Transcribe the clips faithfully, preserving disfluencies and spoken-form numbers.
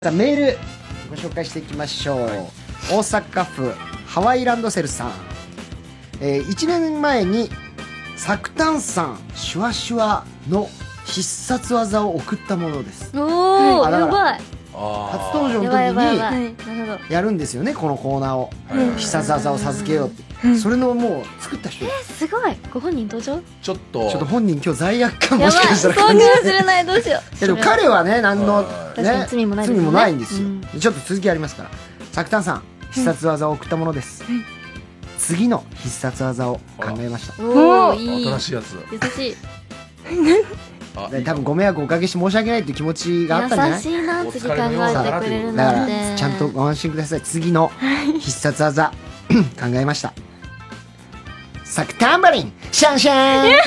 メールご紹介していきましょう、はい、大阪府ハワイランドセルさん、えー、いちねんまえにサクタンさんシュワシュワの必殺技を送ったものです。 おー、やばい。 初登場の時にやるんですよね、このコーナーを、はい、必殺技を授けようって、うん、それのもう作った人。 えー、すごい。ご本人登場？ ちょっとちょっと本人今日罪悪感もしかしたら感じる。そうかもしれない。どうしよう。 でも彼はね、何のね罪もない罪もないんですよ、うん、ちょっと続きありますから。サクタンさん必殺技を送ったものです、うん、次の必殺技を考えました。 おお、いい。 新しいやつ。 優しい。 多分ご迷惑おかけして申し訳ないっていう気持ちがあったんじゃない？ 優しいな、次考えてくれるなんて。 だからちゃんとご安心ください。次の必殺技考えました。サクタンバリンシャンシャン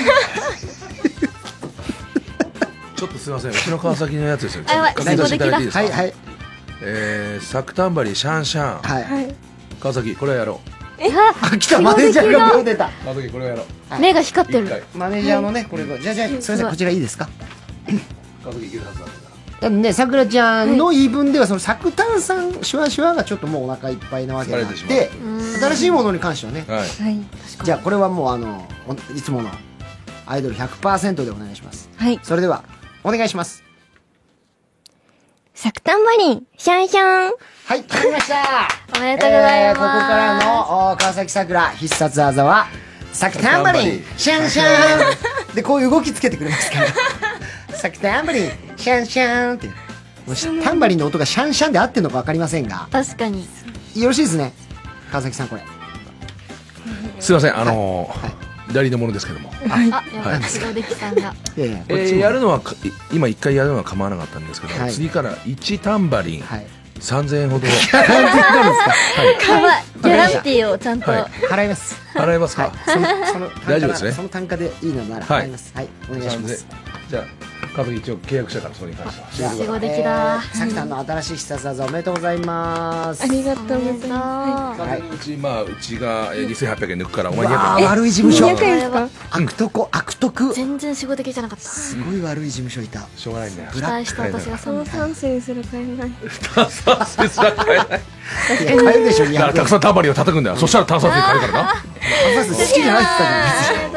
ちょっとすいません、うちの川崎のやつですよ。 あ、やばい、 確認させていただいていいですか？ はいはい。 えー、サクタンバリンシャンシャン。 はい。 川崎、これやろう。 え、 あ、来た、マネージャーがもう出た。 川崎、これやろう。 目が光ってる。 マネージャーのね、これが、じゃあじゃあ、すみません、こちらいいですか？ 川崎いけるはずだ。 だね、さくらちゃんの言い分では、そのサクタンさんシュワシュワがちょっともうお腹いっぱいなわけであって、新しいものに関してはね、 はい、 じゃあこれはもうあのいつものアイドル ひゃくパーセント でお願いします。 はい。 それではお願いします。 サクタンバリンシャンシャン。 はい、決まりました。 おめでとうございます。 えー、ここからの川崎さくら必殺技はサクタンバリンシャンシャンで、こういう動きつけてくれますからサクタンバリンシャンシャンって、タンバリンの音がシャンシャンで合ってるのか分かりませんが、 確かによろしいですね、川崎さん。これすいません、あのーはい、代理のものですけども、 あ、やばい、すごいできさんがいやいや、えー、やるのは今一回やるのは構わなかったんですけど、はい、次からいちタンバリン、はい、さんぜんえんほど。ギャランティーなんですか？ はい、ギャランティーをちゃんと払います。 払いますか？大丈夫ですね。 その単価でいいのなら払います。はい、お願いします。 じゃあ川崎一応契約したから、それに関しては仕事的だ。 さきさんの新しい必殺技おめでとうございます。 ありがとうございます。 はい、うちまあうちがにせんはっぴゃくえん抜くから、お前にひゃくえん。悪い事務所。 にひゃくえんですか？ 悪徳悪徳。 全然仕事的じゃなかった。 すごい悪い事務所いた。 しょうがないんだよ。 期待した私がそのさんせんすら買えない。 炭酸水すら買えない。 買えるでしょ。 だからたくさんタンバリンを叩くんだよ。そしたら炭酸水買えるからな。 炭酸水好きじゃないって言ったじゃん。